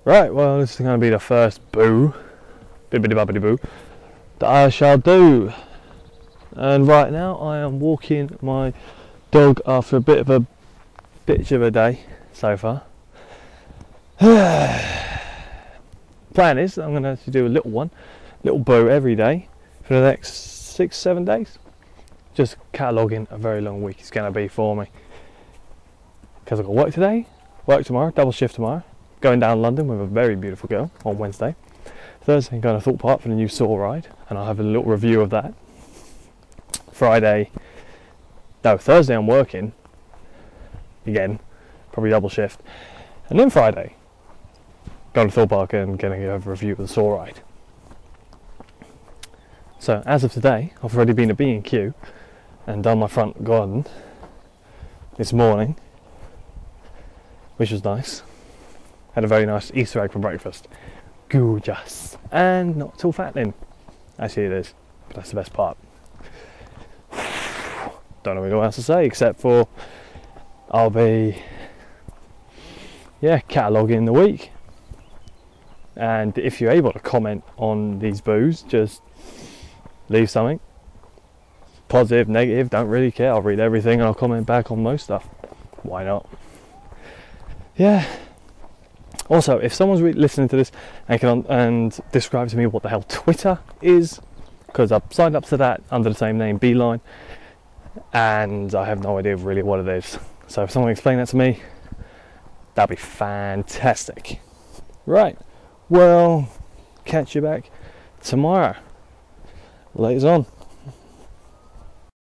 Right, well, this is going to be the first boo, bibbidi bobbidi boo, that I shall do. And right now I am walking my dog after a bit of a bitch of a day so far. Plan is I'm going to actually do a little boo every day for the next 6-7 days. Just cataloguing a very long week it's going to be for me. Because I've got work today, work tomorrow, double shift tomorrow. Going down London with a very beautiful girl on Wednesday. Thursday I'm going to Thorpe Park for the new Saw ride, and I'll have a little review of that. Thursday I'm working again, probably double shift, and then Friday going to Thorpe Park and getting a review of the Saw ride. So as of today, I've already been to B&Q and done my front garden this morning, which was nice. Had a very nice Easter egg for breakfast. Gorgeous. And not too fattening. Actually it is, but that's the best part. Don't know what else to say except for I'll be cataloguing the week. And if you're able to comment on these boos, just leave something. Positive, negative, don't really care. I'll read everything and I'll comment back on most stuff. Why not? Yeah. Also, if someone's listening to this and describe to me what the hell Twitter is, because I've signed up to that under the same name, Beeline, and I have no idea really what it is. So if someone explain that to me, that'd be fantastic. Right, well, catch you back tomorrow. Later on.